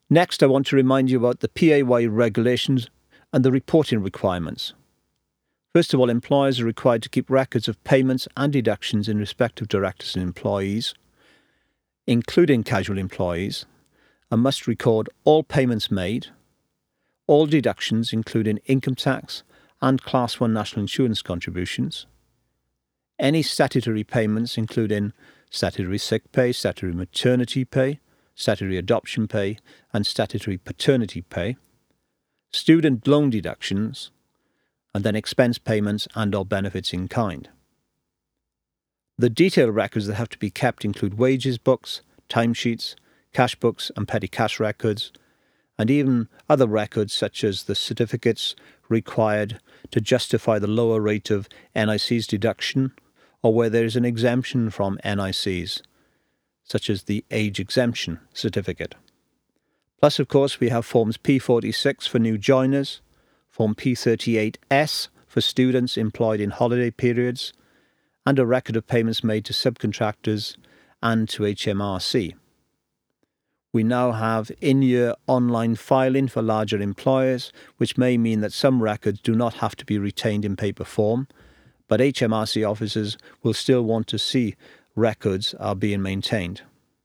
Next, I want to remind you about the PAYE regulations and the reporting requirements. First of all, employers are required to keep records of payments and deductions in respect of directors and employees, including casual employees, and must record all payments made, all deductions including income tax and Class 1 national insurance contributions, any statutory payments including statutory sick pay, statutory maternity pay, statutory adoption pay and statutory paternity pay, student loan deductions, and then expense payments and/or benefits in kind. The detailed records that have to be kept include wages books, timesheets, cash books and petty cash records, and even other records such as the certificates required to justify the lower rate of NIC's deduction, or where there is an exemption from NICs, such as the age exemption certificate. Plus, of course, we have Forms P46 for new joiners, Form P38S for students employed in holiday periods, and a record of payments made to subcontractors and to HMRC. We now have in-year online filing for larger employers, which may mean that some records do not have to be retained in paper form, but HMRC officers will still want to see records are being maintained.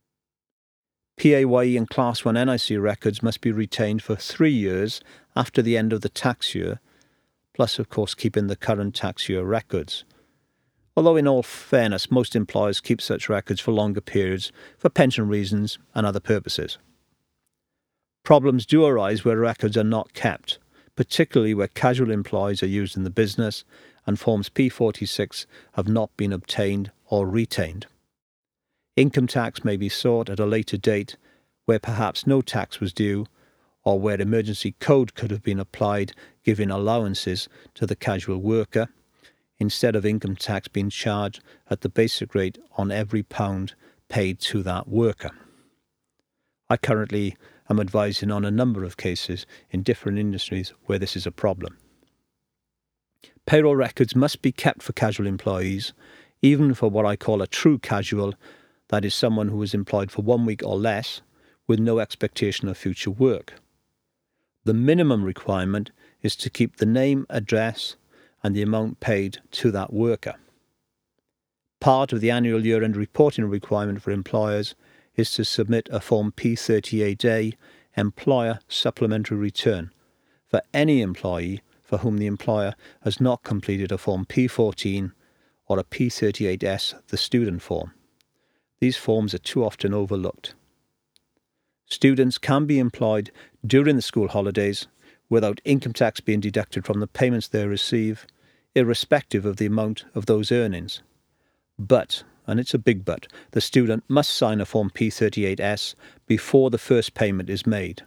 PAYE and Class 1 NIC records must be retained for 3 years after the end of the tax year, plus of course keeping the current tax year records. Although in all fairness, most employers keep such records for longer periods for pension reasons and other purposes. Problems do arise where records are not kept, particularly where casual employees are used in the business and Forms P46 have not been obtained or retained. Income tax may be sought at a later date where perhaps no tax was due, or where emergency code could have been applied giving allowances to the casual worker, instead of income tax being charged at the basic rate on every pound paid to that worker. I currently am advising on a number of cases in different industries where this is a problem. Payroll records must be kept for casual employees, even for what I call a true casual, that is someone who is employed for 1 week or less with no expectation of future work. The minimum requirement is to keep the name, address, and the amount paid to that worker. Part of the annual year-end reporting requirement for employers is to submit a Form P38A employer supplementary return for any employee for whom the employer has not completed a Form P14 or a P38S, the student form. These forms are too often overlooked. Students can be employed during the school holidays without income tax being deducted from the payments they receive, irrespective of the amount of those earnings. But, and it's a big but, the student must sign a Form P38S before the first payment is made.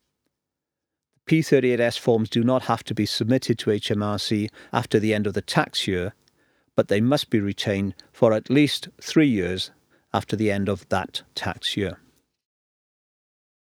P38S forms do not have to be submitted to HMRC after the end of the tax year, but they must be retained for at least 3 years after the end of that tax year.